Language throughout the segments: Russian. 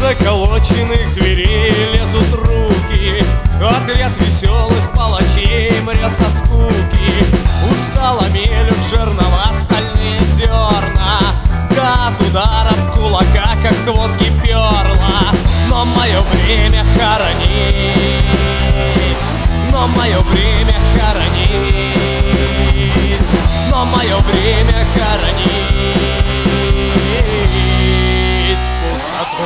заколоченных дверей лезут руки. Отряд веселых палачей мрет со скуки. Устало мелют жернова стальные зерна, да от ударов кулака, как с водки перла. Но мое время хоронить, но мое время хоронить, но мое время хоронить пустоту.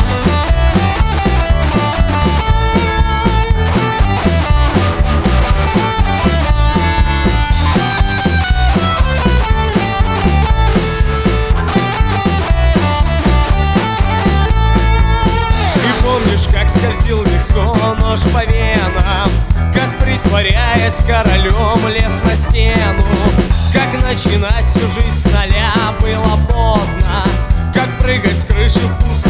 Как скользил легко нож по венам, как, притворяясь королем, лез на стену. Как начинать всю жизнь с нуля было поздно, как прыгать с крыши в пустоту.